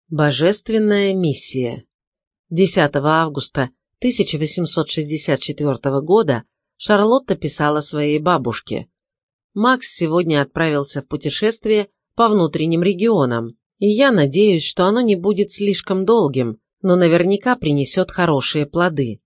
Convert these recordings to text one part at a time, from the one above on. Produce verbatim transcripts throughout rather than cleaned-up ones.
Божественная миссия. десятого августа тысяча восемьсот шестьдесят четвёртого года Шарлотта писала своей бабушке: «Макс сегодня отправился в путешествие по внутренним регионам, и я надеюсь, что оно не будет слишком долгим, но наверняка принесет хорошие плоды».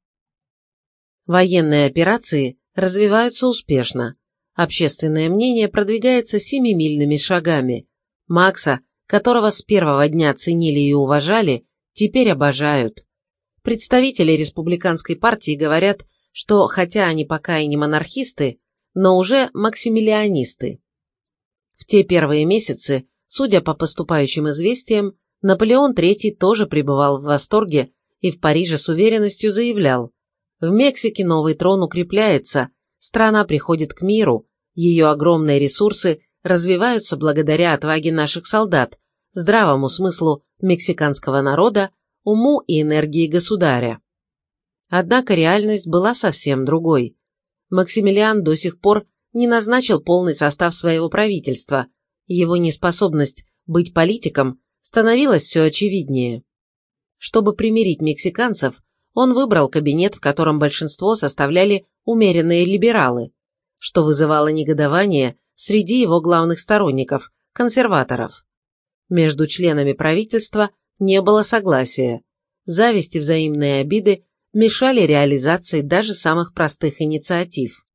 Военные операции развиваются успешно. Общественное мнение продвигается семимильными шагами. Макса, которого с первого дня ценили и уважали, теперь обожают. Представители республиканской партии говорят, что хотя они пока и не монархисты, но уже максимилианисты. В те первые месяцы, судя по поступающим известиям, Наполеон третий тоже пребывал в восторге и в Париже с уверенностью заявлял: в Мексике новый трон укрепляется, страна приходит к миру, ее огромные ресурсы развиваются благодаря отваге наших солдат, здравому смыслу мексиканского народа, уму и энергии государя. Однако реальность была совсем другой. Максимилиан до сих пор не назначил полный состав своего правительства, его неспособность быть политиком становилась все очевиднее. Чтобы примирить мексиканцев, он выбрал кабинет, в котором большинство составляли умеренные либералы, что вызывало негодование среди его главных сторонников – консерваторов. Между членами правительства не было согласия. Зависть и взаимные обиды мешали реализации даже самых простых инициатив.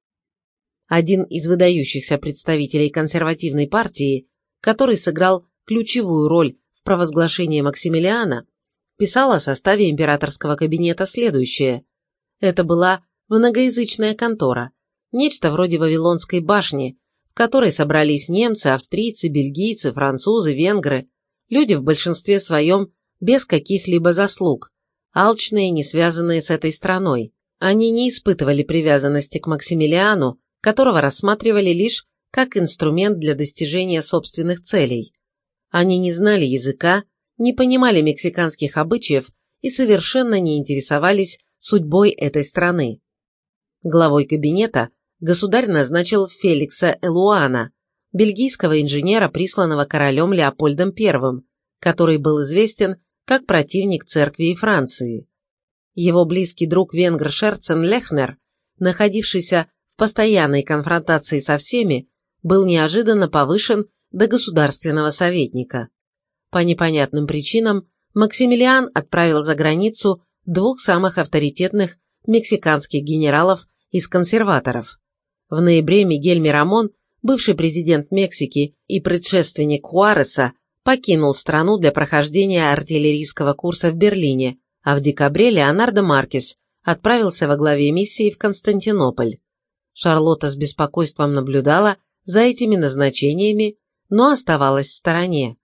Один из выдающихся представителей консервативной партии, который сыграл ключевую роль в провозглашении Максимилиана, писал о составе императорского кабинета следующее. Это была многоязычная контора, нечто вроде Вавилонской башни, в которой собрались немцы, австрийцы, бельгийцы, французы, венгры, люди в большинстве своем без каких-либо заслуг, алчные, не связанные с этой страной. Они не испытывали привязанности к Максимилиану, которого рассматривали лишь как инструмент для достижения собственных целей. Они не знали языка, не понимали мексиканских обычаев и совершенно не интересовались судьбой этой страны. Главой кабинета государь назначил Феликса Элуана, бельгийского инженера, присланного королем Леопольдом Первым, который был известен как противник церкви и Франции. Его близкий друг венгр Шерцен Лехнер, находившийся в постоянной конфронтации со всеми, был неожиданно повышен до государственного советника. По непонятным причинам Максимилиан отправил за границу двух самых авторитетных мексиканских генералов из консерваторов. В ноябре Мигель Мирамон, бывший президент Мексики и предшественник Хуареса, покинул страну для прохождения артиллерийского курса в Берлине, а в декабре Леонардо Маркес отправился во главе миссии в Константинополь. Шарлотта с беспокойством наблюдала за этими назначениями, но оставалась в стороне.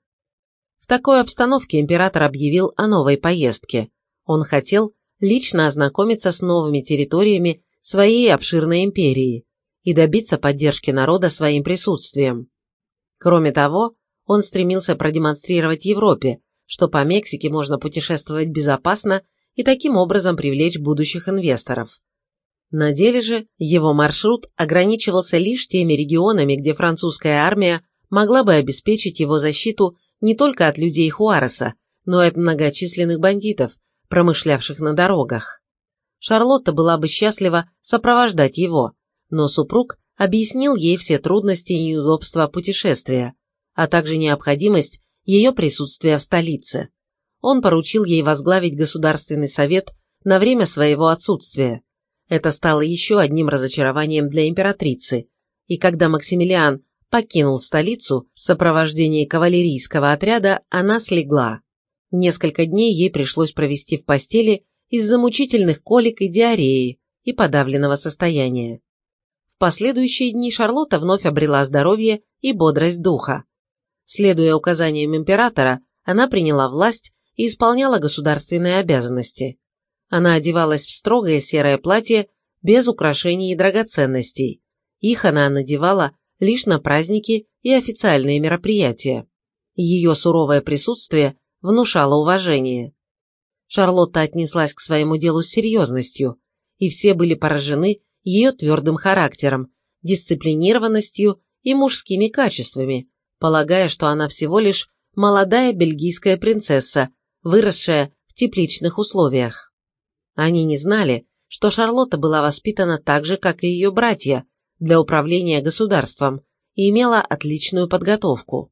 В такой обстановке император объявил о новой поездке. Он хотел лично ознакомиться с новыми территориями своей обширной империи и добиться поддержки народа своим присутствием. Кроме того, он стремился продемонстрировать Европе, что по Мексике можно путешествовать безопасно и таким образом привлечь будущих инвесторов. На деле же его маршрут ограничивался лишь теми регионами, где французская армия могла бы обеспечить его защиту не только от людей Хуареса, но и от многочисленных бандитов, промышлявших на дорогах. Шарлотта была бы счастлива сопровождать его, но супруг объяснил ей все трудности и неудобства путешествия, а также необходимость ее присутствия в столице. Он поручил ей возглавить Государственный совет на время своего отсутствия. Это стало еще одним разочарованием для императрицы, и когда Максимилиан покинул столицу в сопровождении кавалерийского отряда, она слегла. Несколько дней ей пришлось провести в постели из-за мучительных колик и диареи и подавленного состояния. В последующие дни Шарлотта вновь обрела здоровье и бодрость духа. Следуя указаниям императора, она приняла власть и исполняла государственные обязанности. Она одевалась в строгое серое платье без украшений и драгоценностей. Их она надевала лишь на праздники и официальные мероприятия. Ее суровое присутствие внушало уважение. Шарлотта отнеслась к своему делу с серьезностью, и все были поражены ее твердым характером, дисциплинированностью и мужскими качествами, полагая, что она всего лишь молодая бельгийская принцесса, выросшая в тепличных условиях. Они не знали, что Шарлотта была воспитана так же, как и ее братья, для управления государством и имела отличную подготовку.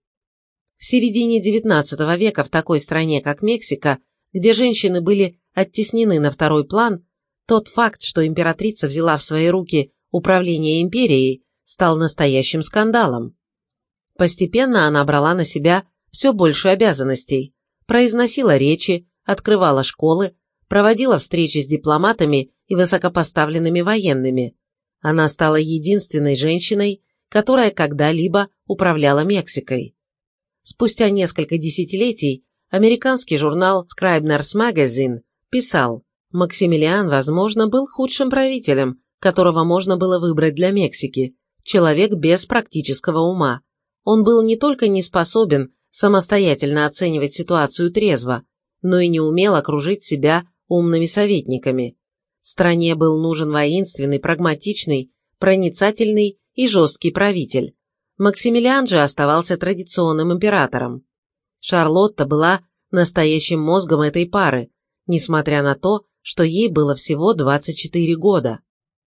В середине девятнадцатого века в такой стране, как Мексика, где женщины были оттеснены на второй план, тот факт, что императрица взяла в свои руки управление империей, стал настоящим скандалом. Постепенно она брала на себя все больше обязанностей, произносила речи, открывала школы, проводила встречи с дипломатами и высокопоставленными военными. Она стала единственной женщиной, которая когда-либо управляла Мексикой. Спустя несколько десятилетий американский журнал Scribner's Magazine писал: Максимилиан, возможно, был худшим правителем, которого можно было выбрать для Мексики, человек без практического ума. Он был не только не способен самостоятельно оценивать ситуацию трезво, но и не умел окружить себя умными советниками. Стране был нужен воинственный, прагматичный, проницательный и жесткий правитель. Максимилиан же оставался традиционным императором. Шарлотта была настоящим мозгом этой пары, несмотря на то, что ей было всего двадцать четыре года.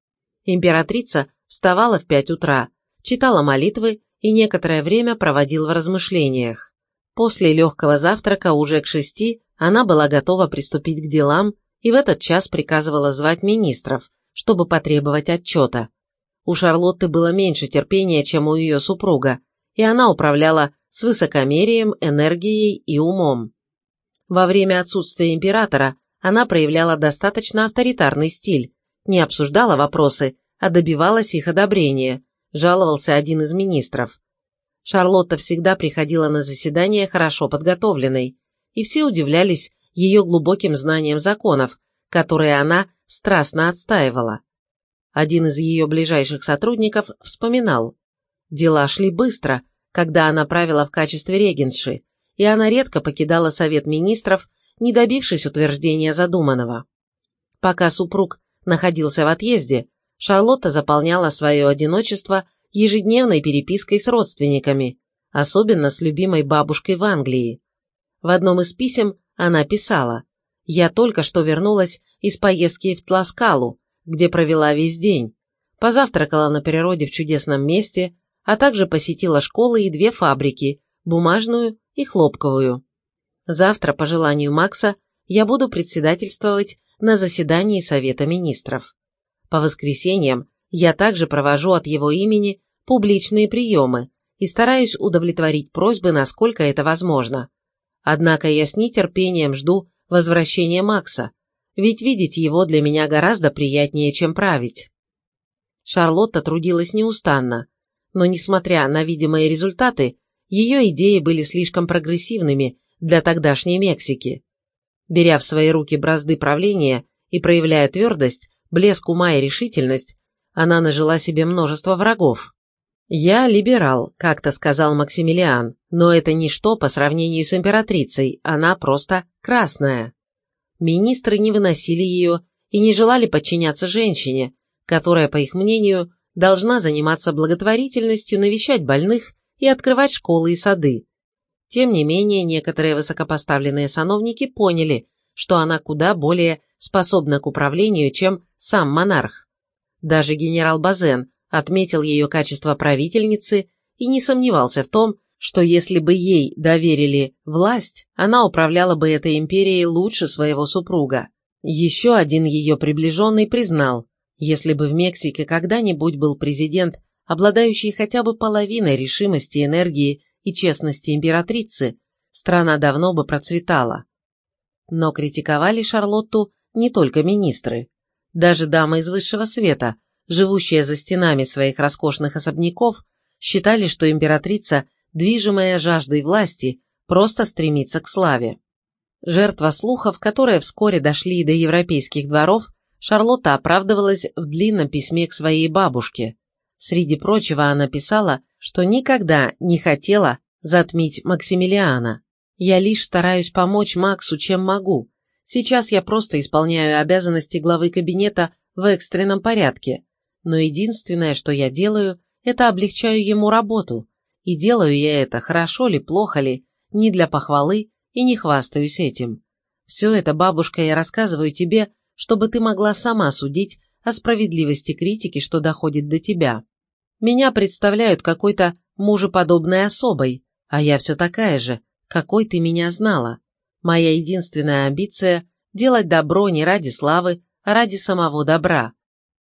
Императрица вставала в пять утра, читала молитвы и некоторое время проводила в размышлениях. После легкого завтрака уже к шести она была готова приступить к делам и в этот час приказывала звать министров, чтобы потребовать отчета. У Шарлотты было меньше терпения, чем у ее супруга, и она управляла с высокомерием, энергией и умом. Во время отсутствия императора она проявляла достаточно авторитарный стиль, не обсуждала вопросы, а добивалась их одобрения, жаловался один из министров. Шарлотта всегда приходила на заседания хорошо подготовленной, и все удивлялись ее глубоким знанием законов, которые она страстно отстаивала. Один из ее ближайших сотрудников вспоминал: дела шли быстро, когда она правила в качестве регентши, и она редко покидала Совет министров, не добившись утверждения задуманного. Пока супруг находился в отъезде, Шарлотта заполняла свое одиночество ежедневной перепиской с родственниками, особенно с любимой бабушкой в Англии. В одном из писем она писала: «Я только что вернулась из поездки в Тласкалу, где провела весь день, позавтракала на природе в чудесном месте, а также посетила школы и две фабрики, бумажную и хлопковую. Завтра, по желанию Макса, я буду председательствовать на заседании Совета министров. По воскресеньям я также провожу от его имени публичные приемы и стараюсь удовлетворить просьбы, насколько это возможно. Однако я с нетерпением жду возвращения Макса, ведь видеть его для меня гораздо приятнее, чем править». Шарлотта трудилась неустанно, но, несмотря на видимые результаты, ее идеи были слишком прогрессивными для тогдашней Мексики. Беря в свои руки бразды правления и проявляя твердость, блеск ума и решительность, она нажила себе множество врагов. «Я либерал», – как-то сказал Максимилиан, но это ничто по сравнению с императрицей, она просто красная. Министры не выносили ее и не желали подчиняться женщине, которая, по их мнению, должна заниматься благотворительностью, навещать больных и открывать школы и сады. Тем не менее, некоторые высокопоставленные сановники поняли, что она куда более способна к управлению, чем сам монарх. Даже генерал Базен отметил ее качество правительницы и не сомневался в том, что если бы ей доверили власть, она управляла бы этой империей лучше своего супруга. Еще один ее приближенный признал: если бы в Мексике когда-нибудь был президент, обладающий хотя бы половиной решимости, энергии и честности императрицы, страна давно бы процветала. Но критиковали Шарлотту не только министры. Даже дамы из высшего света, живущие за стенами своих роскошных особняков, считали, что императрица, движимая жаждой власти, просто стремится к славе. Жертва слухов, которые вскоре дошли до европейских дворов, Шарлотта оправдывалась в длинном письме к своей бабушке. Среди прочего она писала, что никогда не хотела затмить Максимилиана. «Я лишь стараюсь помочь Максу, чем могу. Сейчас я просто исполняю обязанности главы кабинета в экстренном порядке, но единственное, что я делаю, это облегчаю ему работу. И делаю я это, хорошо ли, плохо ли, не для похвалы и не хвастаюсь этим. Все это, бабушка, я рассказываю тебе, чтобы ты могла сама судить о справедливости критики, что доходит до тебя. Меня представляют какой-то мужеподобной особой, а я все такая же, какой ты меня знала. Моя единственная амбиция – делать добро не ради славы, а ради самого добра.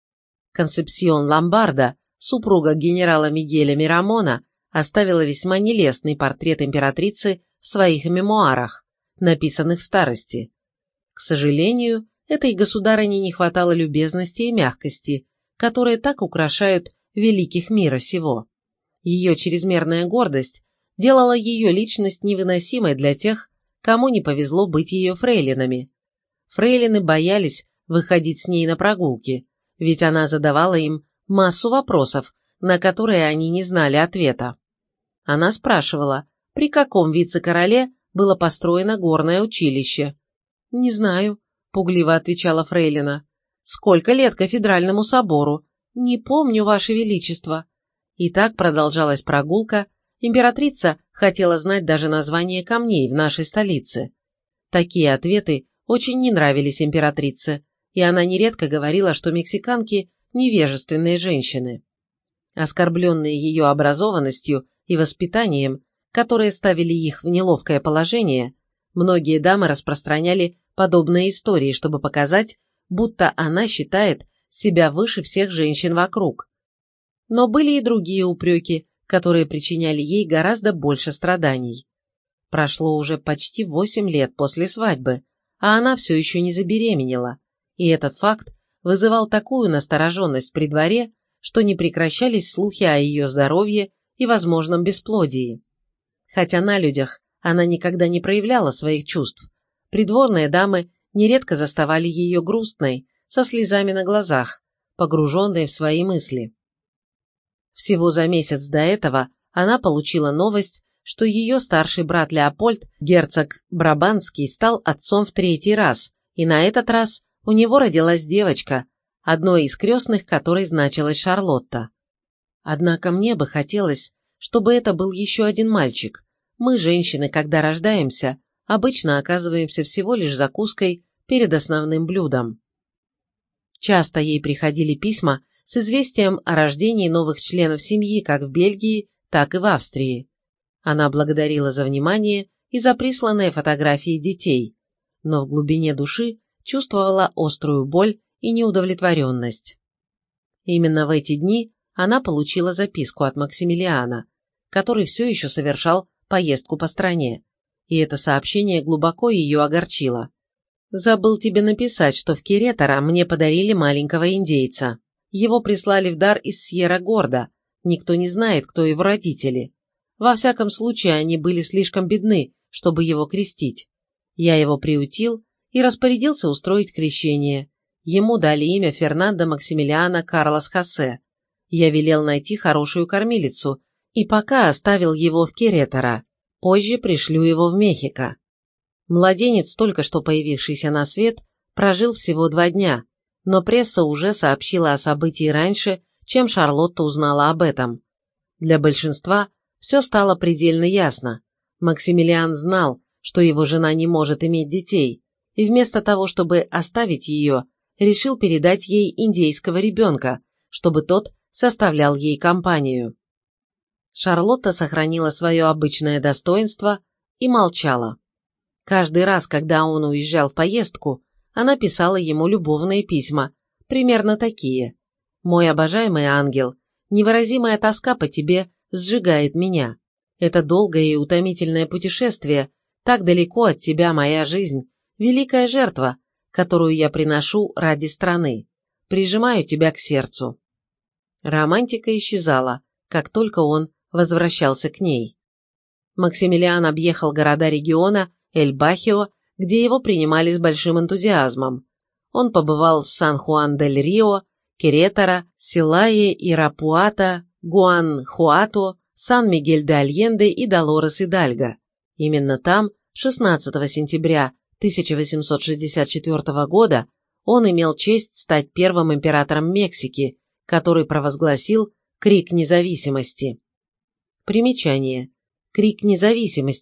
Консепсион Ломбардо, супруга генерала Мигеля Мирамона, оставила весьма нелестный портрет императрицы в своих мемуарах, написанных в старости. К сожалению, этой государыне не хватало любезности и мягкости, которые так украшают великих мира сего. Ее чрезмерная гордость делала ее личность невыносимой для тех, кому не повезло быть ее фрейлинами. Фрейлины боялись выходить с ней на прогулки, ведь она задавала им массу вопросов, на которые они не знали ответа. Она спрашивала, при каком вице-короле было построено горное училище. «Не знаю», — пугливо отвечала фрейлина. «Сколько лет кафедральному собору? Не помню, Ваше Величество». И так продолжалась прогулка. Императрица хотела знать даже название камней в нашей столице. Такие ответы очень не нравились императрице, и она нередко говорила, что мексиканки – невежественные женщины. Оскорбленные ее образованностью и воспитанием, которые ставили их в неловкое положение, многие дамы распространяли подобные истории, чтобы показать, будто она считает себя выше всех женщин вокруг. Но были и другие упреки, которые причиняли ей гораздо больше страданий. Прошло уже почти восемь лет после свадьбы, а она все еще не забеременела, и этот факт вызывал такую настороженность при дворе, что не прекращались слухи о ее здоровье и возможном бесплодии. Хотя на людях она никогда не проявляла своих чувств, придворные дамы нередко заставали ее грустной, со слезами на глазах, погруженной в свои мысли. Всего за месяц до этого она получила новость, что ее старший брат Леопольд, герцог Брабанский, стал отцом в третий раз, и на этот раз у него родилась девочка, одной из крестных которой значилась Шарлотта. Однако мне бы хотелось, чтобы это был еще один мальчик. Мы, женщины, когда рождаемся, обычно оказываемся всего лишь закуской перед основным блюдом. Часто ей приходили письма с известием о рождении новых членов семьи как в Бельгии, так и в Австрии. Она благодарила за внимание и за присланные фотографии детей, но в глубине души чувствовала острую боль и неудовлетворенность. Именно в эти дни она получила записку от Максимилиана, который все еще совершал поездку по стране, и это сообщение глубоко ее огорчило. «Забыл тебе написать, что в Керетаро мне подарили маленького индейца. Его прислали в дар из Сьерра-Горда, никто не знает, кто его родители. Во всяком случае, они были слишком бедны, чтобы его крестить. Я его приютил и распорядился устроить крещение. Ему дали имя Фернандо Максимилиано Карлос Хосе. Я велел найти хорошую кормилицу и пока оставил его в Керетаро. Позже пришлю его в Мехико». Младенец, только что появившийся на свет, прожил всего два дня, но пресса уже сообщила о событии раньше, чем Шарлотта узнала об этом. Для большинства все стало предельно ясно. Максимилиан знал, что его жена не может иметь детей, и вместо того, чтобы оставить ее, решил передать ей индейского ребенка, чтобы тот составлял ей компанию. Шарлотта сохранила свое обычное достоинство и молчала. Каждый раз, когда он уезжал в поездку, она писала ему любовные письма, примерно такие: «Мой обожаемый ангел, невыразимая тоска по тебе сжигает меня. Это долгое и утомительное путешествие, так далеко от тебя моя жизнь, великая жертва, которую я приношу ради страны. Прижимаю тебя к сердцу». Романтика исчезала, как только он возвращался к ней. Максимилиан объехал города региона Эль-Бахио, где его принимали с большим энтузиазмом. Он побывал в Сан-Хуан-дель-Рио, Керетаро, Силае, Ирапуато, Гуанхуато, Сан-Мигель-де-Альенде и Долорес-Идальго. Именно там, шестнадцатого сентября тысяча восемьсот шестьдесят четвёртого года, он имел честь стать первым императором Мексики, который провозгласил Крик независимости. Примечание. Крик независимости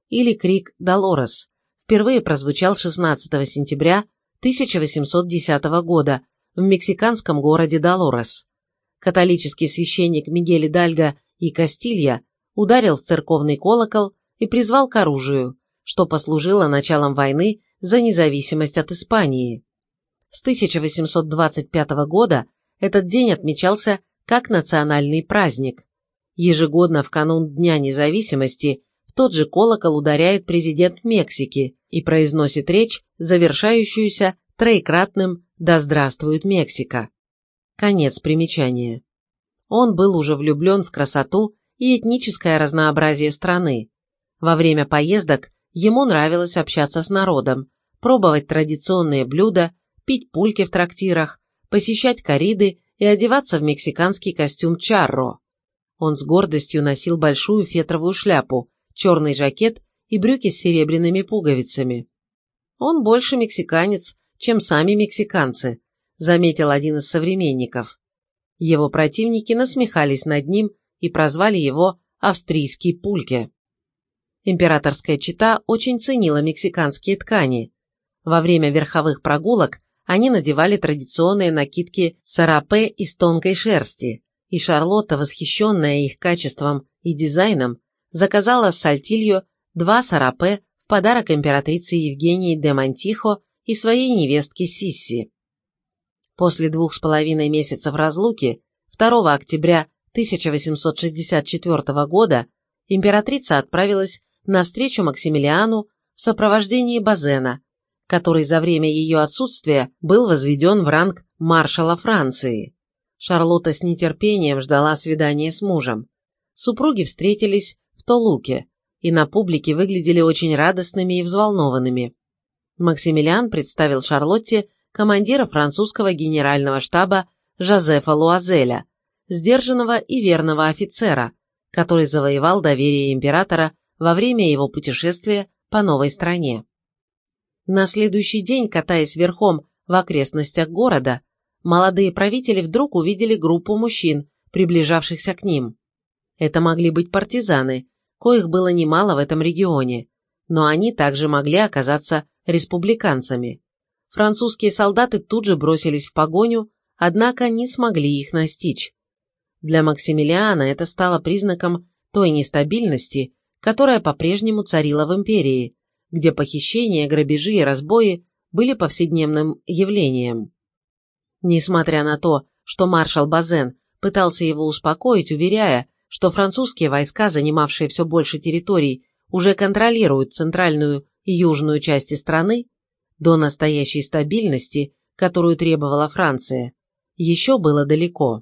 или крик Долорес, впервые прозвучал шестнадцатого сентября тысяча восемьсот десятого года в мексиканском городе Долорес. Католический священник Мигель Идальго и Кастилья ударил в церковный колокол и призвал к оружию, что послужило началом войны за независимость от Испании. С тысяча восемьсот двадцать пятого года этот день отмечался как национальный праздник. Ежегодно в канун Дня независимости в тот же колокол ударяет президент Мексики и произносит речь, завершающуюся троекратным «Да здравствует Мексика». Конец примечания. Он был уже влюблен в красоту и этническое разнообразие страны. Во время поездок ему нравилось общаться с народом, пробовать традиционные блюда, пить пульки в трактирах, посещать корриды и одеваться в мексиканский костюм чарро. Он с гордостью носил большую фетровую шляпу, черный жакет и брюки с серебряными пуговицами. «Он больше мексиканец, чем сами мексиканцы», заметил один из современников. Его противники насмехались над ним и прозвали его «австрийский пульке». Императорская чета очень ценила мексиканские ткани. Во время верховых прогулок они надевали традиционные накидки сарапе из тонкой шерсти, и Шарлотта, восхищенная их качеством и дизайном, заказала в Сальтильо два сарапе в подарок императрице Евгении де Монтихо и своей невестке Сисси. После двух с половиной месяцев разлуки, второго октября тысяча восемьсот шестьдесят четвёртого года, императрица отправилась на встречу Максимилиану в сопровождении Базена, который за время ее отсутствия был возведен в ранг маршала Франции. Шарлотта с нетерпением ждала свидания с мужем. Супруги встретились в Толуке и на публике выглядели очень радостными и взволнованными. Максимилиан представил Шарлотте командира французского генерального штаба Жозефа Луазеля, сдержанного и верного офицера, который завоевал доверие императора во время его путешествия по новой стране. На следующий день, катаясь верхом в окрестностях города, молодые правители вдруг увидели группу мужчин, приближавшихся к ним. Это могли быть партизаны, коих было немало в этом регионе, но они также могли оказаться республиканцами. Французские солдаты тут же бросились в погоню, однако не смогли их настичь. Для Максимилиана это стало признаком той нестабильности, которая по-прежнему царила в империи, где похищения, грабежи и разбои были повседневным явлением. Несмотря на то, что маршал Базен пытался его успокоить, уверяя, что французские войска, занимавшие все больше территорий, уже контролируют центральную и южную части страны, до настоящей стабильности, которую требовала Франция, еще было далеко.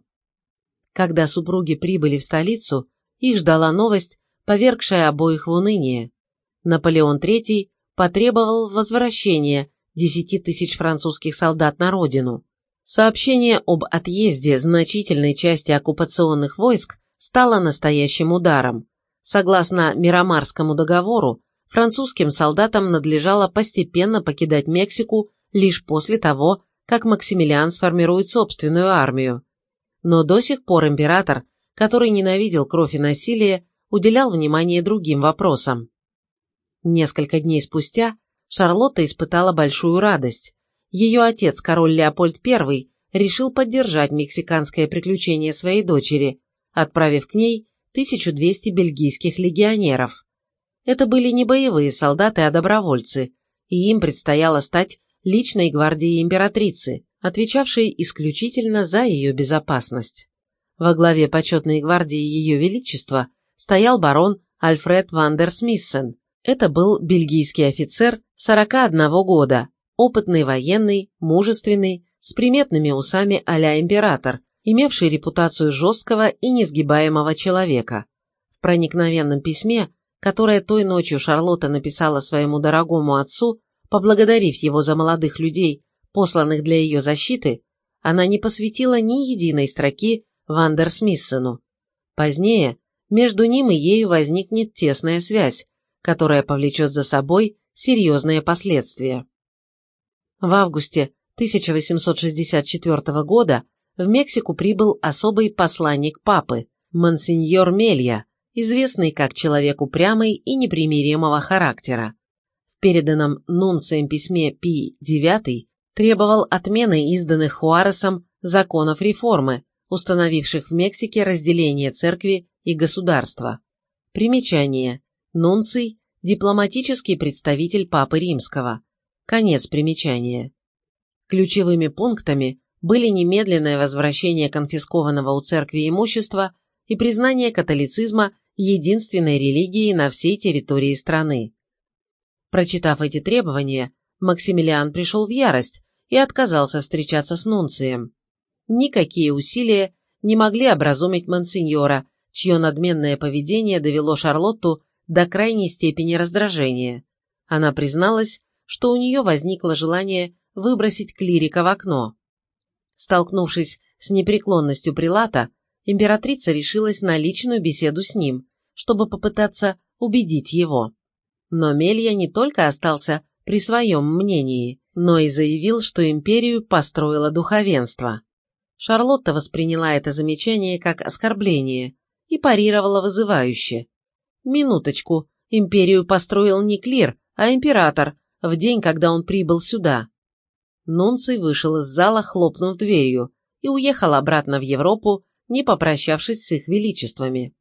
Когда супруги прибыли в столицу, их ждала новость, повергшая обоих в уныние. Наполеон третий потребовал возвращения десяти тысяч французских солдат на родину. Сообщение об отъезде значительной части оккупационных войск стало настоящим ударом. Согласно Мирамарскому договору, французским солдатам надлежало постепенно покидать Мексику лишь после того, как Максимилиан сформирует собственную армию. Но до сих пор император, который ненавидел кровь и насилие, уделял внимание другим вопросам. Несколько дней спустя Шарлотта испытала большую радость. Ее отец, король Леопольд Первый, решил поддержать мексиканское приключение своей дочери, отправив к ней тысячу двести бельгийских легионеров. Это были не боевые солдаты, а добровольцы, и им предстояло стать личной гвардией императрицы, отвечавшей исключительно за ее безопасность. Во главе почетной гвардии Ее Величества стоял барон Альфред ван дер Смиссен. Это был бельгийский офицер сорока одного года, опытный военный, мужественный, с приметными усами а-ля император, имевший репутацию жесткого и несгибаемого человека. В проникновенном письме, которое той ночью Шарлотта написала своему дорогому отцу, поблагодарив его за молодых людей, посланных для ее защиты, она не посвятила ни единой строки ван дер Смиссену. Позднее между ним и ею возникнет тесная связь, которая повлечет за собой серьезные последствия. В августе тысяча восемьсот шестьдесят четвёртого года в Мексику прибыл особый посланник папы, монсеньор Мелья, известный как человек упрямый и непримиримого характера. В переданном нунцием письме Пий девятый требовал отмены изданных Хуаресом законов реформы, установивших в Мексике разделение церкви и государства. Примечание. Нунций – дипломатический представитель Папы Римского. Конец примечания. Ключевыми пунктами были немедленное возвращение конфискованного у церкви имущества и признание католицизма единственной религией на всей территории страны. Прочитав эти требования, Максимилиан пришел в ярость и отказался встречаться с нунцием. Никакие усилия не могли образумить монсеньора, чье надменное поведение довело Шарлотту до крайней степени раздражения. Она призналась, что у нее возникло желание выбросить клирика в окно. Столкнувшись с непреклонностью прилата, императрица решилась на личную беседу с ним, чтобы попытаться убедить его. Но Мелья не только остался при своем мнении, но и заявил, что империю построило духовенство. Шарлотта восприняла это замечание как оскорбление и парировала вызывающе. «Минуточку, империю построил не клир, а император, в день, когда он прибыл сюда». Нунций вышел из зала, хлопнув дверью, и уехал обратно в Европу, не попрощавшись с их величествами.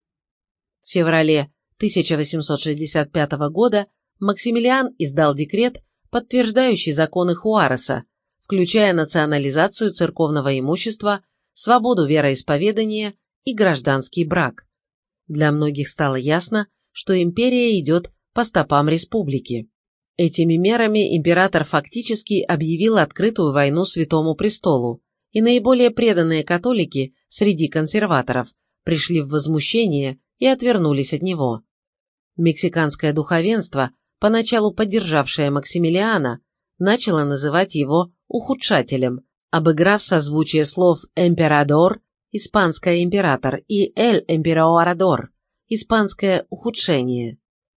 В феврале тысяча восемьсот шестьдесят пятого года Максимилиан издал декрет, подтверждающий законы Хуареса, включая национализацию церковного имущества, свободу вероисповедания и гражданский брак. Для многих стало ясно, что империя идет по стопам республики. Этими мерами император фактически объявил открытую войну Святому Престолу, и наиболее преданные католики среди консерваторов пришли в возмущение и отвернулись от него. Мексиканское духовенство, поначалу поддержавшее Максимилиана, начало называть его ухудшателем, обыграв созвучие слов «эмперадор» – испанское «император» и «эль эмперорадор» – испанское «ухудшение».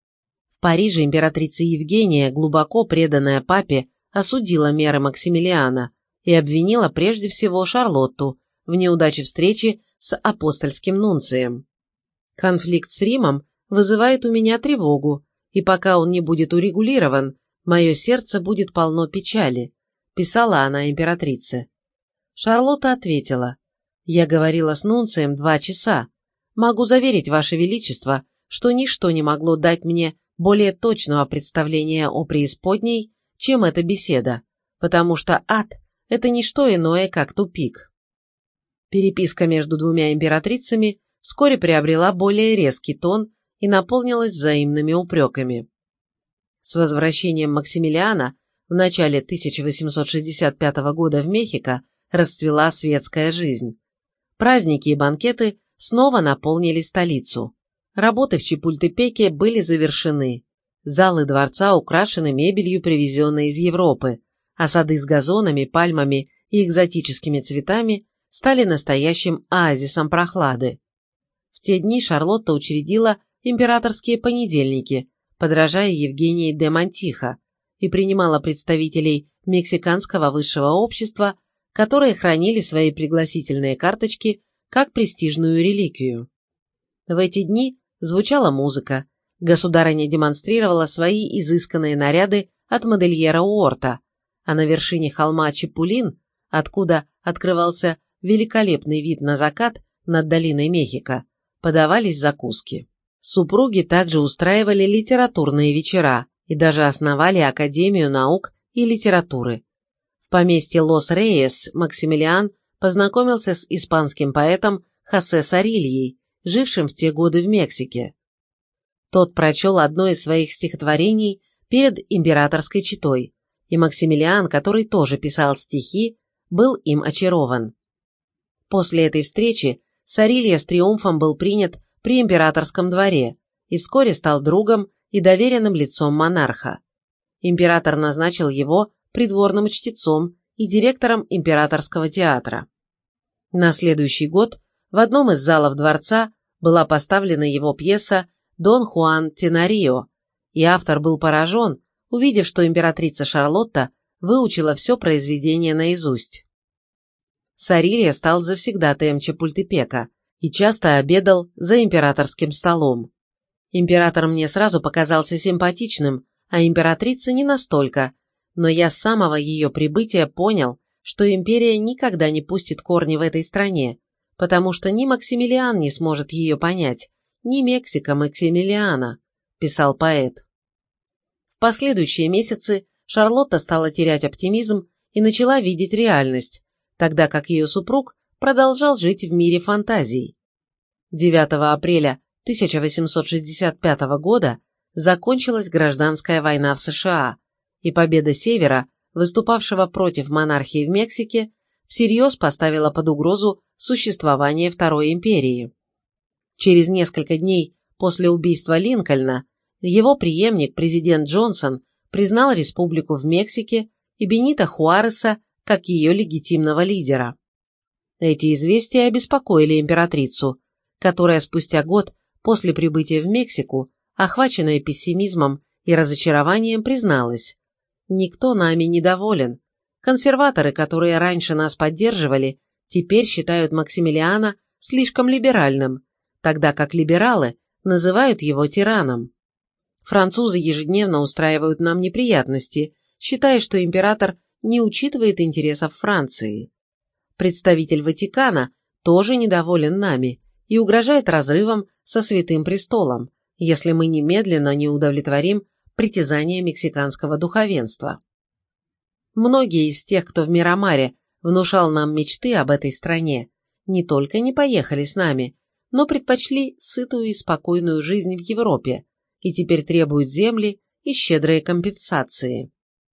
В Париже императрица Евгения, глубоко преданная папе, осудила меры Максимилиана и обвинила прежде всего Шарлотту в неудаче встречи с апостольским нунцием. «Конфликт с Римом вызывает у меня тревогу, и пока он не будет урегулирован, мое сердце будет полно печали», – писала она императрице. Шарлотта ответила: «Я говорила с нунцием два часа. Могу заверить, Ваше Величество, что ничто не могло дать мне более точного представления о преисподней, чем эта беседа, потому что ад – это не что иное, как тупик». Переписка между двумя императрицами вскоре приобрела более резкий тон и наполнилась взаимными упреками. С возвращением Максимилиана в начале тысяча восемьсот шестьдесят пятого года в Мехико расцвела светская жизнь. Праздники и банкеты снова наполнили столицу. Работы в Чапультепеке были завершены. Залы дворца украшены мебелью, привезенной из Европы, а сады с газонами, пальмами и экзотическими цветами стали настоящим оазисом прохлады. В те дни Шарлотта учредила императорские понедельники, подражая Евгении де Монтихо, и принимала представителей мексиканского высшего общества, которые хранили свои пригласительные карточки как престижную реликвию. В эти дни звучала музыка, государыня демонстрировала свои изысканные наряды от модельера Уорта, а на вершине холма Чапулин, откуда открывался великолепный вид на закат над долиной Мехико, подавались закуски. Супруги также устраивали литературные вечера и даже основали Академию наук и литературы. В поместье Лос-Рейес Максимилиан познакомился с испанским поэтом Хосе Сарильей, жившим в те годы в Мексике. Тот прочел одно из своих стихотворений перед императорской четой, и Максимилиан, который тоже писал стихи, был им очарован. После этой встречи Сарилья с триумфом был принят при императорском дворе и вскоре стал другом и доверенным лицом монарха. Император назначил его придворным чтецом и директором императорского театра. На следующий год в одном из залов дворца была поставлена его пьеса «Дон Хуан Тенарио», и автор был поражен, увидев, что императрица Шарлотта выучила все произведение наизусть. Сарилья стал завсегдатаем Чапультепека, и часто обедал за императорским столом. Император мне сразу показался симпатичным, а императрица не настолько, но я с самого ее прибытия понял, что империя никогда не пустит корни в этой стране, потому что ни Максимилиан не сможет ее понять, ни Мексика Максимилиана, писал поэт. В последующие месяцы Шарлотта стала терять оптимизм и начала видеть реальность, тогда как ее супруг продолжал жить в мире фантазий. девятого апреля тысяча восемьсот шестьдесят пятого года закончилась гражданская война в США, и победа Севера, выступавшего против монархии в Мексике, всерьез поставила под угрозу существование Второй империи. Через несколько дней после убийства Линкольна его преемник, президент Джонсон, признал республику в Мексике и Бенито Хуареса как ее легитимного лидера. Эти известия обеспокоили императрицу, которая спустя год после прибытия в Мексику, охваченная пессимизмом и разочарованием, призналась: «Никто нами недоволен. Консерваторы, которые раньше нас поддерживали, теперь считают Максимилиана слишком либеральным, тогда как либералы называют его тираном. Французы ежедневно устраивают нам неприятности, считая, что император не учитывает интересов Франции. Представитель Ватикана тоже недоволен нами и угрожает разрывом со Святым Престолом, если мы немедленно не удовлетворим притязания мексиканского духовенства. Многие из тех, кто в Мирамаре внушал нам мечты об этой стране, не только не поехали с нами, но предпочли сытую и спокойную жизнь в Европе и теперь требуют земли и щедрые компенсации.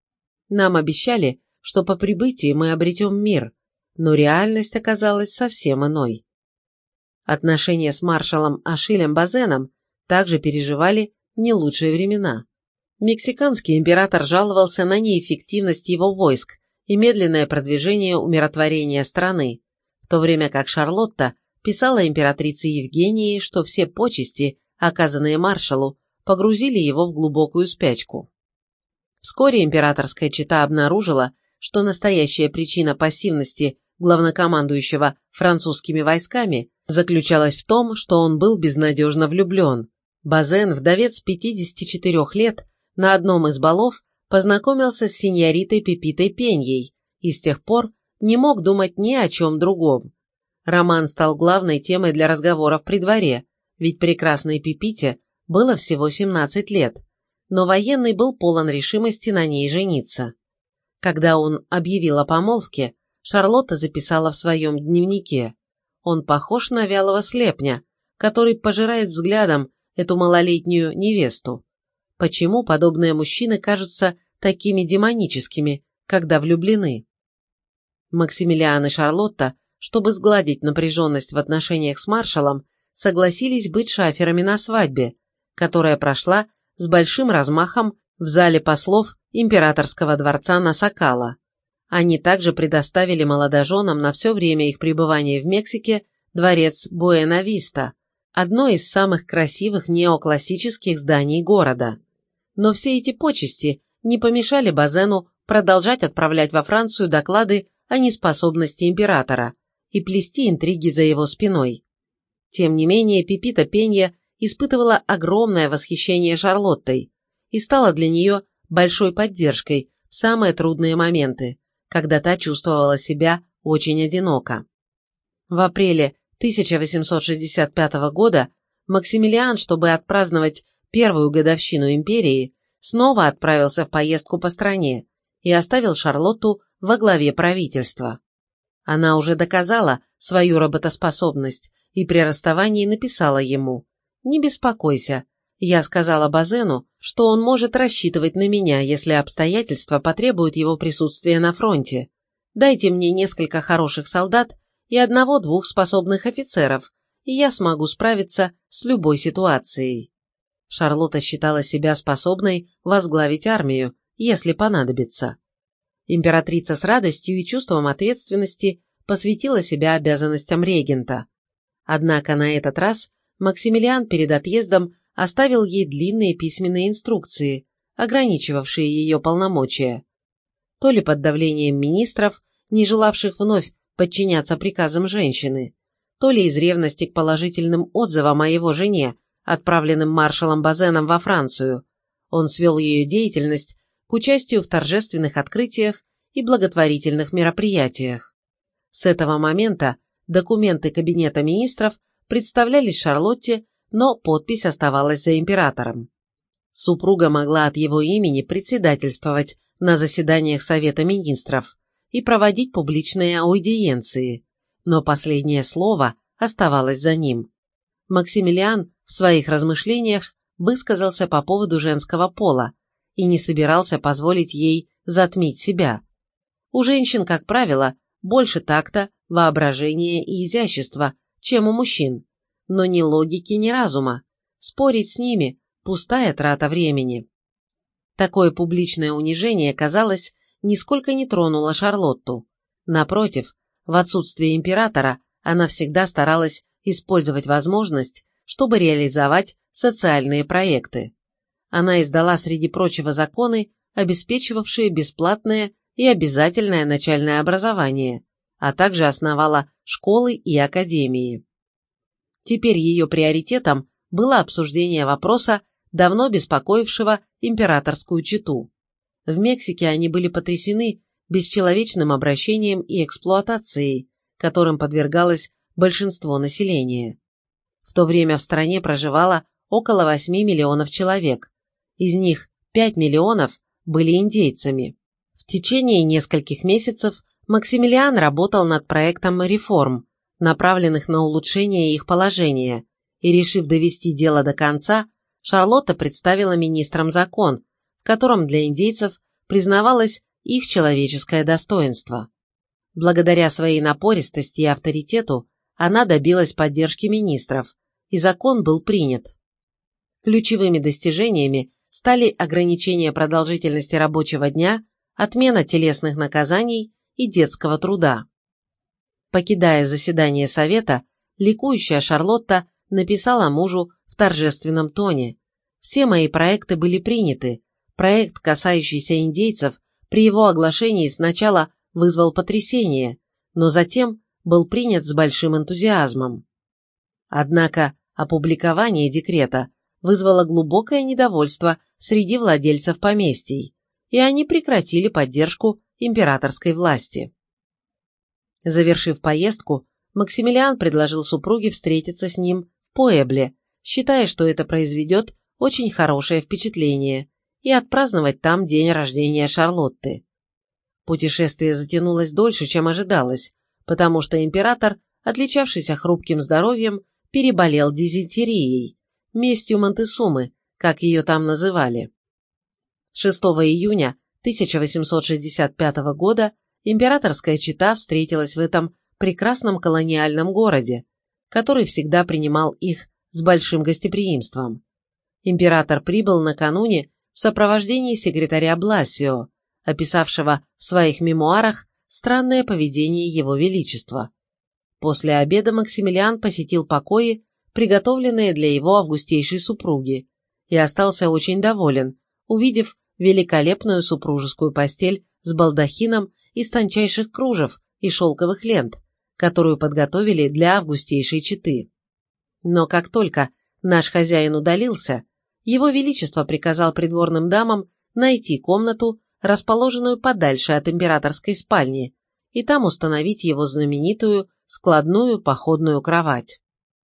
Нам обещали, что по прибытии мы обретем мир, но реальность оказалась совсем иной. Отношения с маршалом Ашилем Базеном также переживали не лучшие времена. Мексиканский император жаловался на неэффективность его войск и медленное продвижение умиротворения страны, в то время как Шарлотта писала императрице Евгении, что все почести, оказанные маршалу, погрузили его в глубокую спячку. Вскоре императорская чета обнаружила, что настоящая причина пассивности главнокомандующего французскими войсками заключалась в том, что он был безнадежно влюблен. Базен, вдовец пятидесяти четырёх лет, на одном из балов познакомился с сеньоритой Пепитой Пеньей и с тех пор не мог думать ни о чем другом. Роман стал главной темой для разговоров при дворе, ведь прекрасной Пепите было всего семнадцать лет, но военный был полон решимости на ней жениться. Когда он объявил о помолвке, Шарлотта записала в своем дневнике: «Он похож на вялого слепня, который пожирает взглядом эту малолетнюю невесту. Почему подобные мужчины кажутся такими демоническими, когда влюблены?» Максимилиан и Шарлотта, чтобы сгладить напряженность в отношениях с маршалом, согласились быть шаферами на свадьбе, которая прошла с большим размахом в зале послов императорского дворца на Сокало. Они также предоставили молодоженам на все время их пребывания в Мексике дворец Буэна-Виста, одно из самых красивых неоклассических зданий города. Но все эти почести не помешали Базену продолжать отправлять во Францию доклады о неспособности императора и плести интриги за его спиной. Тем не менее, Пепита Пенья испытывала огромное восхищение Шарлоттой и стала для нее большой поддержкой в самые трудные моменты, когда та чувствовала себя очень одиноко. В апреле тысяча восемьсот шестьдесят пятого года Максимилиан, чтобы отпраздновать первую годовщину империи, снова отправился в поездку по стране и оставил Шарлотту во главе правительства. Она уже доказала свою работоспособность и при расставании написала ему: «Не беспокойся, я сказала Базену, что он может рассчитывать на меня, если обстоятельства потребуют его присутствия на фронте. Дайте мне несколько хороших солдат и одного-двух способных офицеров, и я смогу справиться с любой ситуацией». Шарлотта считала себя способной возглавить армию, если понадобится. Императрица с радостью и чувством ответственности посвятила себя обязанностям регента. Однако на этот раз Максимилиан перед отъездом оставил ей длинные письменные инструкции, ограничивавшие ее полномочия. То ли под давлением министров, не желавших вновь подчиняться приказам женщины, то ли из ревности к положительным отзывам о его жене, отправленным маршалом Базеном во Францию. Он свел ее деятельность к участию в торжественных открытиях и благотворительных мероприятиях. С этого момента документы Кабинета министров представлялись Шарлотте, но подпись оставалась за императором. Супруга могла от его имени председательствовать на заседаниях Совета министров и проводить публичные аудиенции, но последнее слово оставалось за ним. Максимилиан в своих размышлениях высказался по поводу женского пола и не собирался позволить ей затмить себя. У женщин, как правило, больше такта, воображения и изящества, чем у мужчин, но ни логики, ни разума. Спорить с ними – пустая трата времени. Такое публичное унижение, казалось, нисколько не тронуло Шарлотту. Напротив, в отсутствие императора она всегда старалась использовать возможность, чтобы реализовать социальные проекты. Она издала среди прочего законы, обеспечивавшие бесплатное и обязательное начальное образование, а также основала школы и академии. Теперь ее приоритетом было обсуждение вопроса, давно беспокоившего императорскую чету. В Мексике они были потрясены бесчеловечным обращением и эксплуатацией, которым подвергалось большинство населения. В то время в стране проживало около восьми миллионов человек, из них пять миллионов были индейцами. В течение нескольких месяцев Максимилиан работал над проектом реформ, направленных на улучшение их положения, и, решив довести дело до конца, Шарлотта представила министрам закон, в котором для индейцев признавалось их человеческое достоинство. Благодаря своей напористости и авторитету она добилась поддержки министров, и закон был принят. Ключевыми достижениями стали ограничение продолжительности рабочего дня, отмена телесных наказаний и детского труда. Покидая заседание совета, ликующая Шарлотта написала мужу в торжественном тоне: «Все мои проекты были приняты. Проект, касающийся индейцев, при его оглашении сначала вызвал потрясение, но затем был принят с большим энтузиазмом». Однако опубликование декрета вызвало глубокое недовольство среди владельцев поместий, и они прекратили поддержку императорской власти. Завершив поездку, Максимилиан предложил супруге встретиться с ним в Пуэбле, считая, что это произведет очень хорошее впечатление, и отпраздновать там день рождения Шарлотты. Путешествие затянулось дольше, чем ожидалось, потому что император, отличавшийся хрупким здоровьем, переболел дизентерией, местью Монтесумы, как ее там называли. шестого июня тысяча восемьсот шестьдесят пятого года императорская чета встретилась в этом прекрасном колониальном городе, который всегда принимал их с большим гостеприимством. Император прибыл накануне в сопровождении секретаря Бласио, описавшего в своих мемуарах странное поведение его величества. После обеда Максимилиан посетил покои, приготовленные для его августейшей супруги, и остался очень доволен, увидев великолепную супружескую постель с балдахином из тончайших кружев и шелковых лент, которую подготовили для августейшей четы. Но как только наш хозяин удалился, его величество приказал придворным дамам найти комнату, расположенную подальше от императорской спальни, и там установить его знаменитую складную походную кровать.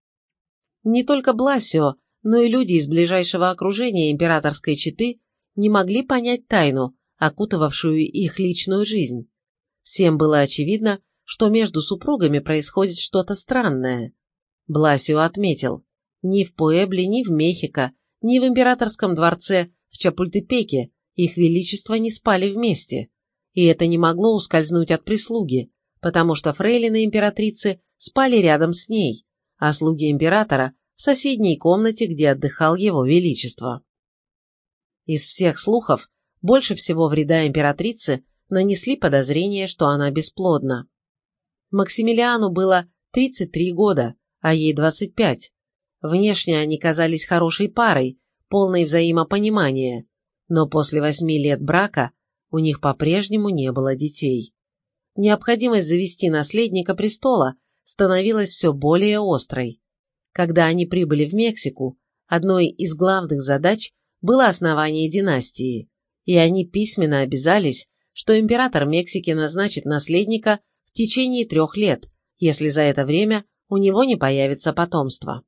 Не только Бласио, но и люди из ближайшего окружения императорской четы не могли понять тайну, окутывавшую их личную жизнь. Всем было очевидно, что между супругами происходит что-то странное. Бласио отметил: ни в Пуэбле, ни в Мехико, ни в императорском дворце в Чапультепеке их величества не спали вместе, и это не могло ускользнуть от прислуги, потому что фрейлины императрицы спали рядом с ней, а слуги императора в соседней комнате, где отдыхал его величество. Из всех слухов больше всего вреда императрице нанесли подозрения, что она бесплодна. Максимилиану было тридцать три года, а ей двадцать пять. Внешне они казались хорошей парой, полной взаимопонимания, но после восьми лет брака у них по-прежнему не было детей. Необходимость завести наследника престола становилась все более острой. Когда они прибыли в Мексику, одной из главных задач было основание династии, и они письменно обязались, что император Мексики назначит наследника в течение трех лет, если за это время у него не появится потомство.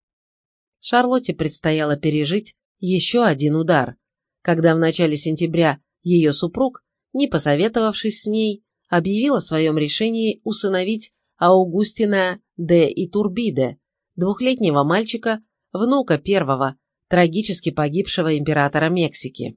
Шарлотте предстояло пережить еще один удар, когда в начале сентября ее супруг, не посоветовавшись с ней, объявил о своем решении усыновить Аугустина де Итурбиде, двухлетнего мальчика, внука первого, трагически погибшего императора Мексики.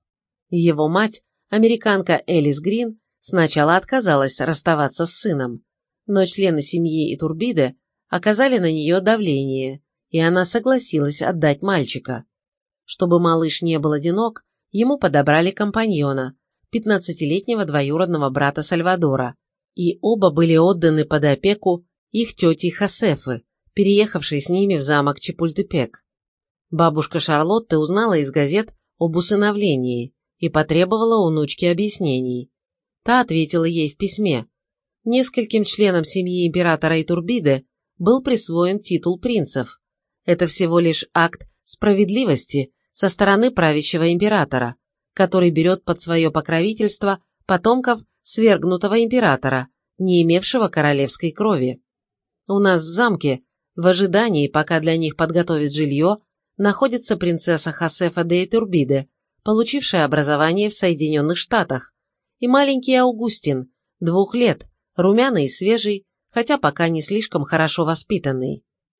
Его мать, американка Элис Грин, сначала отказалась расставаться с сыном, но члены семьи Итурбиде оказали на нее давление, и она согласилась отдать мальчика. Чтобы малыш не был одинок, ему подобрали компаньона, пятнадцатилетнего двоюродного брата Сальвадора, и оба были отданы под опеку их тети Хосефы, переехавшей с ними в замок Чапультепек. Бабушка Шарлотты узнала из газет об усыновлении и потребовала у внучки объяснений. Та ответила ей в письме: нескольким членам семьи императора Итурбиде был присвоен титул принцев. Это всего лишь акт справедливости со стороны правящего императора, который берет под свое покровительство потомков свергнутого императора, не имевшего королевской крови. У нас в замке, в ожидании, пока для них подготовят жилье, находится принцесса Хосефа де Итурбиде, получившая образование в Соединенных Штатах, и маленький Аугустин, двух лет, румяный и свежий, хотя пока не слишком хорошо воспитанный.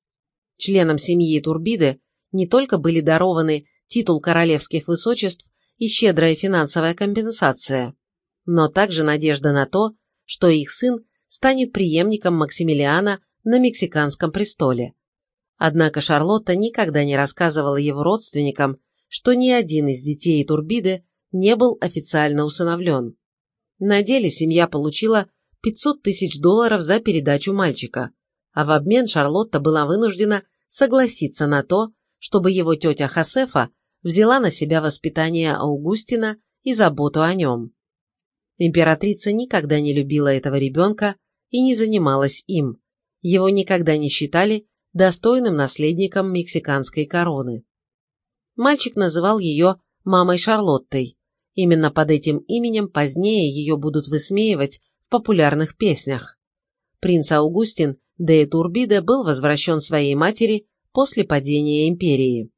Членам семьи Итурбиде не только были дарованы титул королевских высочеств и щедрая финансовая компенсация, но также надежда на то, что их сын станет преемником Максимилиана на мексиканском престоле. Однако Шарлотта никогда не рассказывала его родственникам, что ни один из детей Итурбиде не был официально усыновлен. На деле семья получила пятьсот тысяч долларов за передачу мальчика, а в обмен Шарлотта была вынуждена согласиться на то, чтобы его тетя Хосефа взяла на себя воспитание Аугустина и заботу о нем. Императрица никогда не любила этого ребенка и не занималась им. Его никогда не считали достойным наследником мексиканской короны. Мальчик называл ее мамой Шарлоттой. Именно под этим именем позднее ее будут высмеивать в популярных песнях. Принц Аугустин де Итурбиде был возвращен своей матери после падения империи.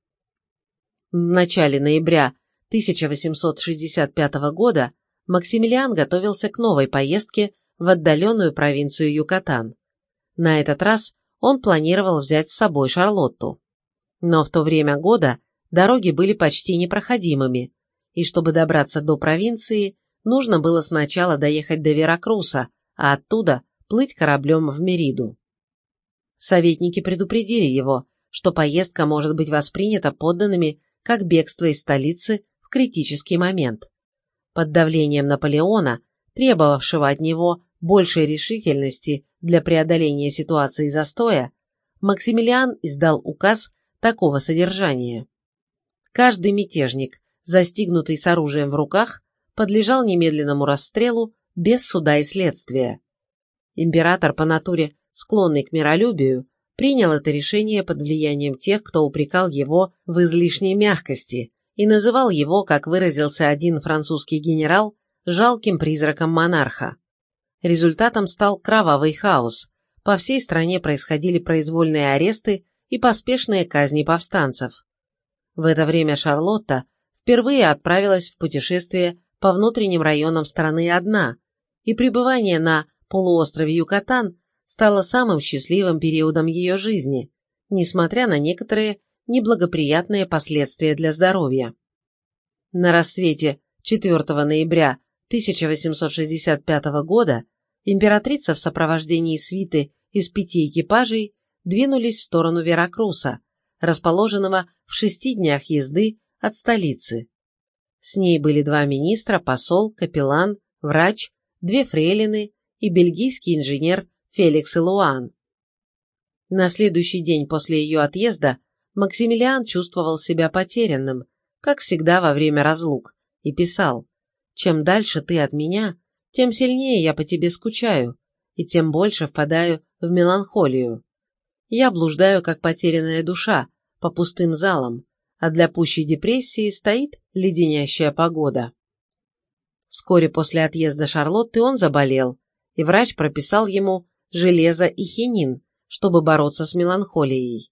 В начале ноября тысяча восемьсот шестьдесят пятого года Максимилиан готовился к новой поездке в отдаленную провинцию Юкатан. На этот раз он планировал взять с собой Шарлотту. Но в то время года дороги были почти непроходимыми, и чтобы добраться до провинции, нужно было сначала доехать до Веракруса, а оттуда плыть кораблем в Мериду. Советники предупредили его, что поездка может быть воспринята подданными как бегство из столицы в критический момент. Под давлением Наполеона, требовавшего от него большей решительности для преодоления ситуации застоя, Максимилиан издал указ такого содержания. Каждый мятежник, застигнутый с оружием в руках, подлежал немедленному расстрелу без суда и следствия. Император, по натуре склонный к миролюбию, принял это решение под влиянием тех, кто упрекал его в излишней мягкости и называл его, как выразился один французский генерал, жалким призраком монарха. Результатом стал кровавый хаос. По всей стране происходили произвольные аресты и поспешные казни повстанцев. В это время Шарлотта впервые отправилась в путешествие по внутренним районам страны одна, и пребывание на полуострове Юкатан стало самым счастливым периодом ее жизни, несмотря на некоторые неблагоприятные последствия для здоровья. На рассвете четвёртого ноября тысяча восемьсот шестьдесят пятого года императрица в сопровождении свиты из пяти экипажей двинулись в сторону Веракруса, расположенного в шести днях езды от столицы. С ней были два министра, посол, капеллан, врач, две фрейлины и бельгийский инженер Феликс Элуан. На следующий день после ее отъезда Максимилиан чувствовал себя потерянным, как всегда во время разлук, и писал: «Чем дальше ты от меня, тем сильнее я по тебе скучаю. и тем больше впадаю в меланхолию. Я блуждаю, как потерянная душа, по пустым залам, а для пущей депрессии стоит леденящая погода. Вскоре после отъезда Шарлотты он заболел, и врач прописал ему железо и хинин, чтобы бороться с меланхолией.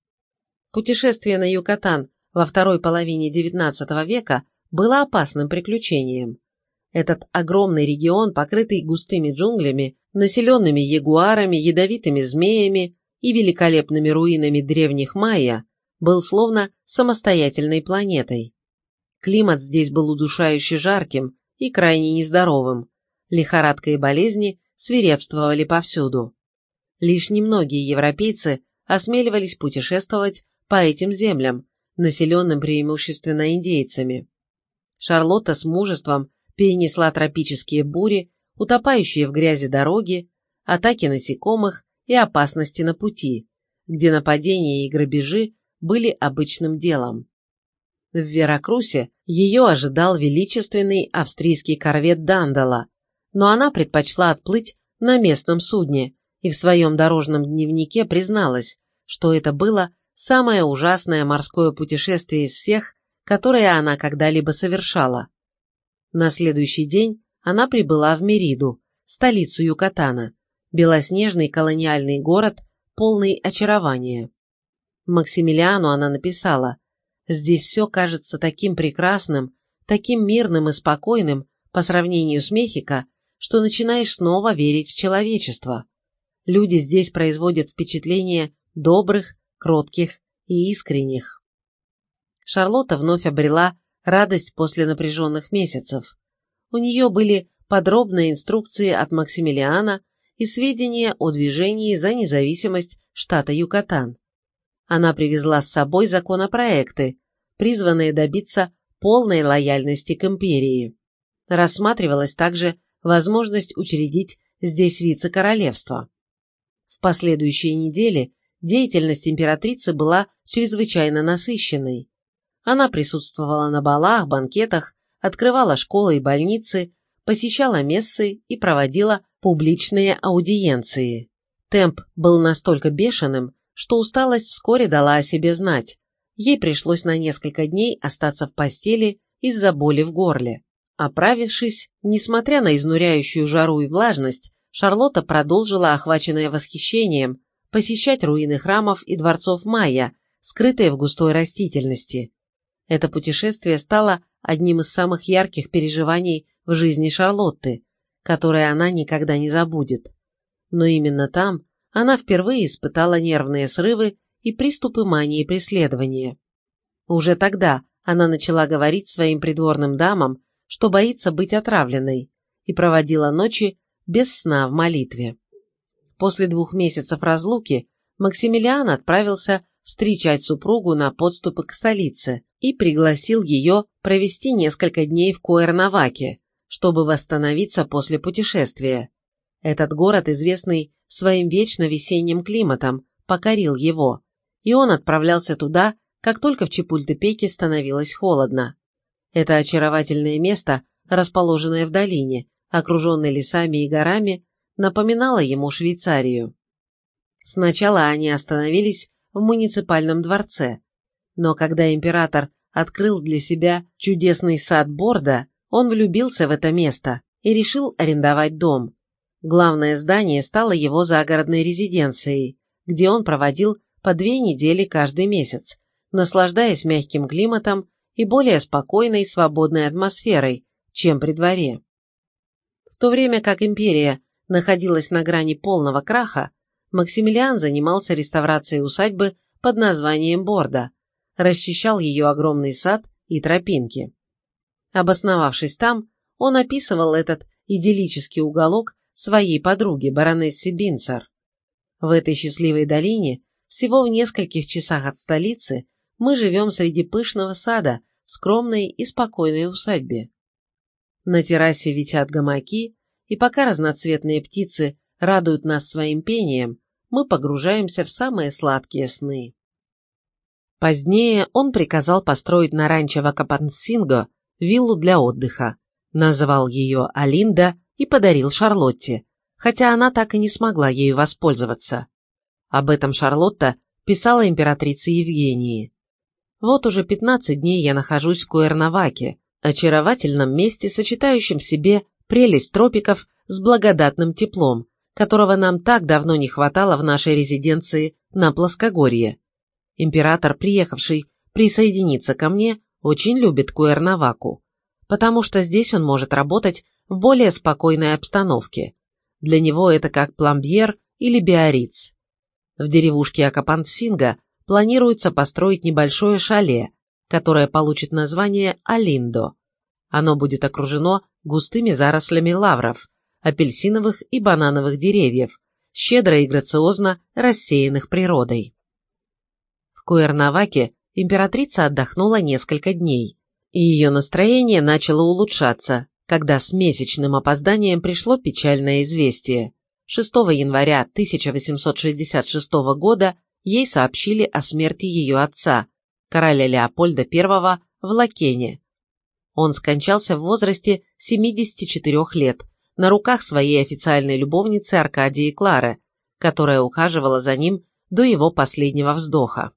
Путешествие на Юкатан во второй половине девятнадцатого века было опасным приключением. Этот огромный регион, покрытый густыми джунглями, населенными ягуарами, ядовитыми змеями и великолепными руинами древних майя, был словно самостоятельной планетой. Климат здесь был удушающе жарким и крайне нездоровым. Лихорадка и болезни свирепствовали повсюду. Лишь немногие европейцы осмеливались путешествовать по этим землям, населенным преимущественно индейцами. Шарлотта с мужеством перенесла тропические бури, утопающие в грязи дороги, атаки насекомых и опасности на пути, где нападения и грабежи были обычным делом. В Веракрусе ее ожидал величественный австрийский корвет Дандала, но она предпочла отплыть на местном судне и в своем дорожном дневнике призналась, что это было самое ужасное морское путешествие из всех, которые она когда-либо совершала. На следующий день она прибыла в Мериду, столицу Юкатана, белоснежный колониальный город, полный очарования. Максимилиану она написала: «Здесь все кажется таким прекрасным, таким мирным и спокойным по сравнению с Мехико, что начинаешь снова верить в человечество. Люди здесь производят впечатление добрых, кротких и искренних». Шарлотта вновь обрела радость после напряженных месяцев. У нее были подробные инструкции от Максимилиана и сведения о движении за независимость штата Юкатан. Она привезла с собой законопроекты, призванные добиться полной лояльности к империи. Рассматривалась также возможность учредить здесь вице-королевство. В последующие недели деятельность императрицы была чрезвычайно насыщенной. Она присутствовала на балах, банкетах, открывала школы и больницы, посещала мессы и проводила публичные аудиенции. Темп был настолько бешеным, что усталость вскоре дала о себе знать. Ей пришлось на несколько дней остаться в постели из-за боли в горле. Оправившись, несмотря на изнуряющую жару и влажность, Шарлотта продолжила, охваченная восхищением, посещать руины храмов и дворцов майя, скрытые в густой растительности. Это путешествие стало одним из самых ярких переживаний в жизни Шарлотты, которые она никогда не забудет. Но именно там она впервые испытала нервные срывы и приступы мании преследования. Уже тогда она начала говорить своим придворным дамам, что боится быть отравленной, и проводила ночи без сна в молитве. После двух месяцев разлуки Максимилиан отправился встречать супругу на подступы к столице и пригласил ее провести несколько дней в Куэрнаваке, чтобы восстановиться после путешествия. Этот город, известный своим вечно весенним климатом, покорил его, и он отправлялся туда, как только в Чапультепеке становилось холодно. Это очаровательное место, расположенное в долине, окруженной лесами и горами, напоминало ему Швейцарию. Сначала они остановились в муниципальном дворце, но когда император открыл для себя чудесный сад Бордо, он влюбился в это место и решил арендовать дом. Главное здание стало его загородной резиденцией, где он проводил по две недели каждый месяц, наслаждаясь мягким климатом и более спокойной, свободной атмосферой, чем при дворе. В то время как империя находилась на грани полного краха, Максимилиан занимался реставрацией усадьбы под названием Бордо, расчищал ее огромный сад и тропинки. Обосновавшись там, он описывал этот идиллический уголок своей подруге, баронессе Бинцер. В этой счастливой долине, всего в нескольких часах от столицы, мы живем среди пышного сада в скромной и спокойной усадьбе. На террасе висят гамаки, и пока разноцветные птицы радуют нас своим пением, мы погружаемся в самые сладкие сны. Позднее он приказал построить на ранчо Вакапансинго виллу для отдыха, назвал ее Алинда и подарил Шарлотте, хотя она так и не смогла ею воспользоваться. Об этом Шарлотта писала императрице Евгении. Вот уже пятнадцать дней я нахожусь в Куэрнаваке, очаровательном месте, сочетающем в себе прелесть тропиков с благодатным теплом, которого нам так давно не хватало в нашей резиденции на плоскогорье. Император, приехавший присоединиться ко мне, очень любит Куэрнаваку, потому что здесь он может работать в более спокойной обстановке. Для него это как Пломбьер или Биарриц. В деревушке Акапансинга планируется построить небольшое шале, которое получит название Алиндо. Оно будет окружено густыми зарослями лавров, апельсиновых и банановых деревьев, щедро и грациозно рассеянных природой. В Куэрнаваке императрица отдохнула несколько дней, и ее настроение начало улучшаться, когда с месячным опозданием пришло печальное известие. шестого января тысяча восемьсот шестьдесят шестого года ей сообщили о смерти ее отца, короля Леопольда Первого, в Лакене. Он скончался в возрасте семидесяти четырёх лет на руках своей официальной любовницы Аркадии Клары, которая ухаживала за ним до его последнего вздоха.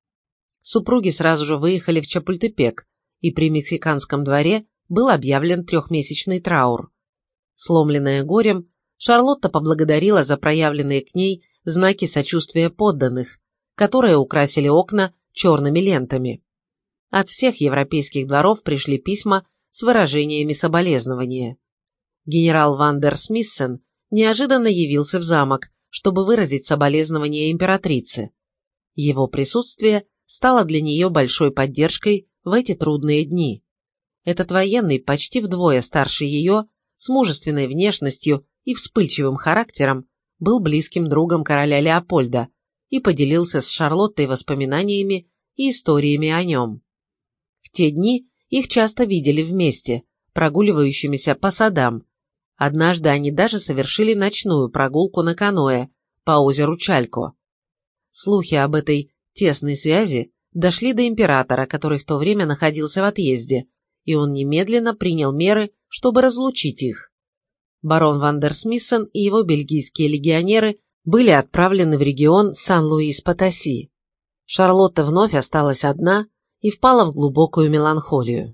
Супруги сразу же выехали в Чапультепек, и при мексиканском дворе был объявлен трехмесячный траур. Сломленная горем, Шарлотта поблагодарила за проявленные к ней знаки сочувствия подданных, которые украсили окна черными лентами. От всех европейских дворов пришли письма с выражениями соболезнования. Генерал Ван дер Смиссен неожиданно явился в замок, чтобы выразить соболезнования императрице. Его присутствие стало для нее большой поддержкой в эти трудные дни. Этот военный, почти вдвое старше ее, с мужественной внешностью и вспыльчивым характером, был близким другом короля Леопольда и поделился с Шарлоттой воспоминаниями и историями о нем. В те дни их часто видели вместе, прогуливающимися по садам. Однажды они даже совершили ночную прогулку на каноэ по озеру Чалько. Слухи об этой тесной связи дошли до императора, который в то время находился в отъезде, и он немедленно принял меры, чтобы разлучить их. Барон Ван дер Смиссен и его бельгийские легионеры были отправлены в регион Сан-Луис-Потоси. Шарлотта вновь осталась одна и впала в глубокую меланхолию.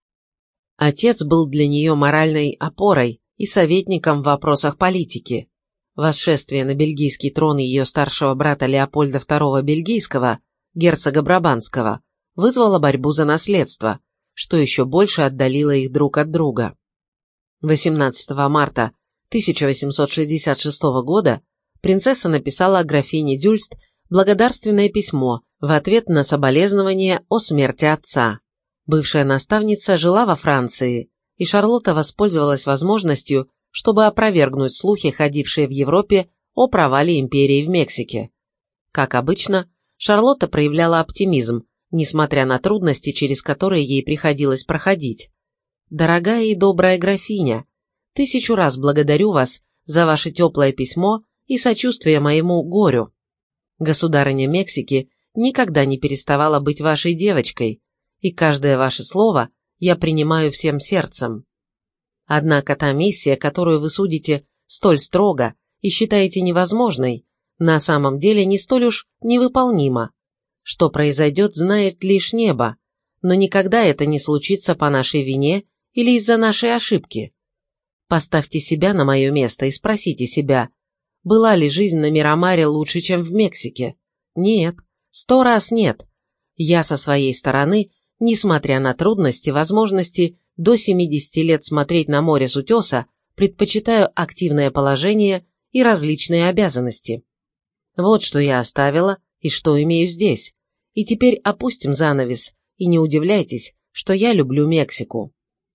Отец был для нее моральной опорой и советником в вопросах политики. Восшествие на бельгийский трон ее старшего брата Леопольда Второго Бельгийского, герцога Брабанского, вызвало борьбу за наследство, что еще больше отдалило их друг от друга. восемнадцатого марта тысяча восемьсот шестьдесят шестого года принцесса написала графине Дюльст благодарственное письмо в ответ на соболезнование о смерти отца. Бывшая наставница жила во Франции, и Шарлотта воспользовалась возможностью, чтобы опровергнуть слухи, ходившие в Европе о провале империи в Мексике. Как обычно, Шарлотта проявляла оптимизм, несмотря на трудности, через которые ей приходилось проходить. «Дорогая и добрая графиня, тысячу раз благодарю вас за ваше теплое письмо и сочувствие моему горю. Государыня Мексики никогда не переставала быть вашей девочкой, и каждое ваше слово я принимаю всем сердцем. Однако та миссия, которую вы судите столь строго и считаете невозможной, на самом деле не столь уж невыполнима. Что произойдет, знает лишь небо, но никогда это не случится по нашей вине или из-за нашей ошибки. Поставьте себя на мое место и спросите себя, была ли жизнь на Мирамаре лучше, чем в Мексике? Нет, сто раз нет. Я со своей стороны, несмотря на трудности, возможности до семидесяти лет смотреть на море с утеса, предпочитаю активное положение и различные обязанности. Вот что я оставила и что имею здесь. И теперь опустим занавес, и не удивляйтесь, что я люблю Мексику.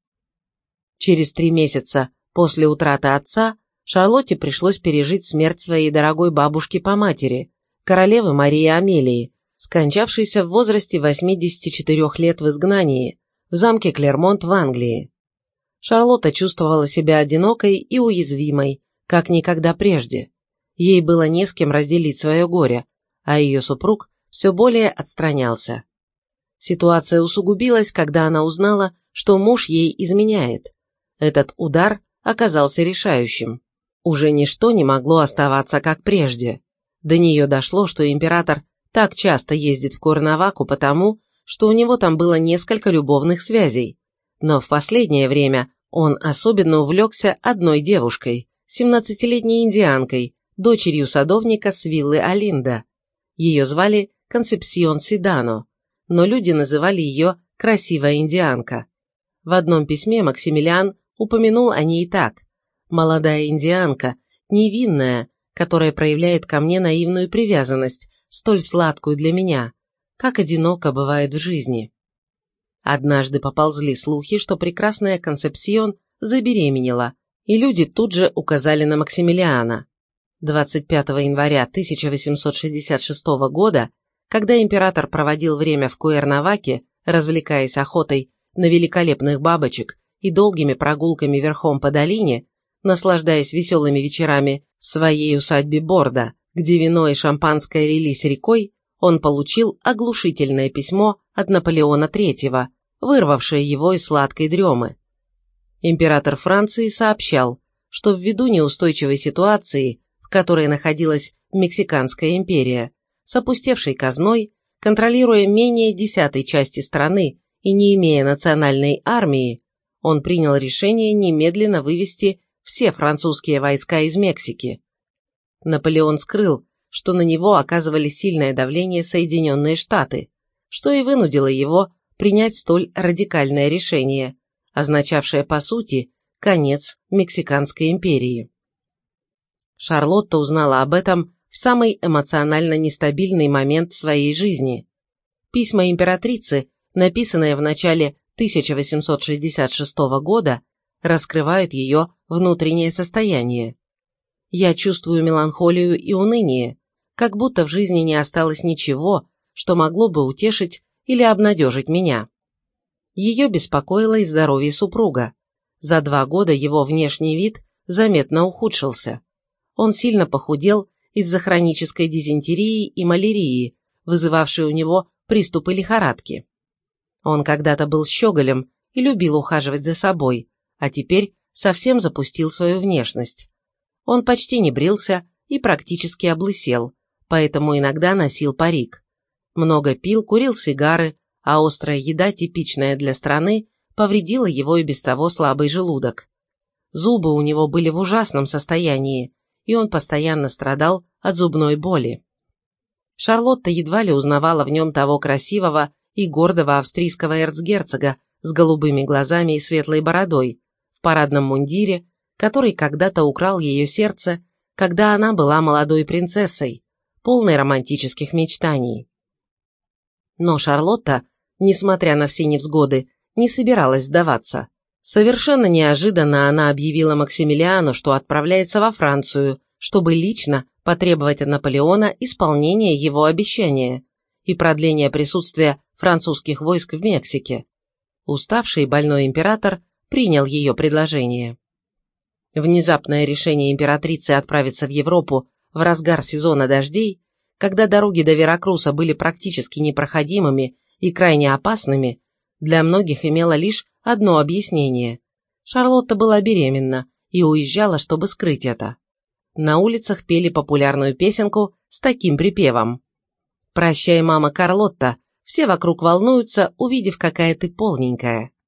Через три месяца после утраты отца Шарлотте пришлось пережить смерть своей дорогой бабушки по матери, королевы Марии Амелии, скончавшейся в возрасте восьмидесяти четырёх лет в изгнании, в замке Клермонт в Англии. Шарлотта чувствовала себя одинокой и уязвимой, как никогда прежде. Ей было не с кем разделить свое горе, а ее супруг все более отстранялся. Ситуация усугубилась, когда она узнала, что муж ей изменяет. Этот удар оказался решающим. Уже ничто не могло оставаться как прежде. До нее дошло, что император так часто ездит в Куэрнаваку потому, что у него там было несколько любовных связей. Но в последнее время он особенно увлекся одной девушкой, семнадцатилетней индианкой, дочерью садовника с виллы Олинда. Ее звали Консепсион Сидано, но люди называли ее «красивая индианка». В одном письме Максимилиан упомянул о ней так: «Молодая индианка, невинная, которая проявляет ко мне наивную привязанность, столь сладкую для меня, как одиноко бывает в жизни». Однажды поползли слухи, что прекрасная Консепсион забеременела, и люди тут же указали на Максимилиана. двадцать пятого января тысяча восемьсот шестьдесят шестого года, когда император проводил время в Куэрнаваке, развлекаясь охотой на великолепных бабочек и долгими прогулками верхом по долине, наслаждаясь веселыми вечерами в своей усадьбе Бордо, где вино и шампанское лились рекой, он получил оглушительное письмо от Наполеона третьего, вырвавшее его из сладкой дремы. Император Франции сообщал, что ввиду неустойчивой ситуации, в которой находилась Мексиканская империя, с опустевшей казной, контролируя менее десятой части страны и не имея национальной армии, он принял решение немедленно вывести все французские войска из Мексики. Наполеон скрыл, что на него оказывали сильное давление Соединенные Штаты, что и вынудило его принять столь радикальное решение, означавшее по сути конец Мексиканской империи. Шарлотта узнала об этом в самый эмоционально нестабильный момент своей жизни. Письма императрицы, написанные в начале тысяча восемьсот шестьдесят шестого года, раскрывают ее внутреннее состояние. «Я чувствую меланхолию и уныние, как будто в жизни не осталось ничего, что могло бы утешить или обнадежить меня». Ее беспокоило и здоровье супруга. За два года его внешний вид заметно ухудшился. Он сильно похудел из-за хронической дизентерии и малярии, вызывавшей у него приступы лихорадки. Он когда-то был щеголем и любил ухаживать за собой, а теперь совсем запустил свою внешность. Он почти не брился и практически облысел, поэтому иногда носил парик. Много пил, курил сигары, а острая еда, типичная для страны, повредила его и без того слабый желудок. Зубы у него были в ужасном состоянии, и он постоянно страдал от зубной боли. Шарлотта едва ли узнавала в нем того красивого и гордого австрийского эрцгерцога с голубыми глазами и светлой бородой, в парадном мундире, который когда-то украл ее сердце, когда она была молодой принцессой, полной романтических мечтаний. Но Шарлотта, несмотря на все невзгоды, не собиралась сдаваться. Совершенно неожиданно она объявила Максимилиану, что отправляется во Францию, чтобы лично потребовать от Наполеона исполнения его обещания и продления присутствия французских войск в Мексике. Уставший и больной император принял ее предложение. Внезапное решение императрицы отправиться в Европу в разгар сезона дождей, когда дороги до Веракруса были практически непроходимыми и крайне опасными, для многих имело лишь одно объяснение. Шарлотта была беременна и уезжала, чтобы скрыть это. На улицах пели популярную песенку с таким припевом: «Прощай, мама Карлотта, все вокруг волнуются, увидев, какая ты полненькая».